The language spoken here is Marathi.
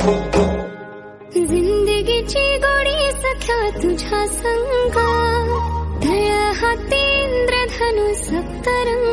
जिंदगीची गोडी सख्या तुझ्या संगा, तळ्या हाती इंद्रधनु सप्तरंग.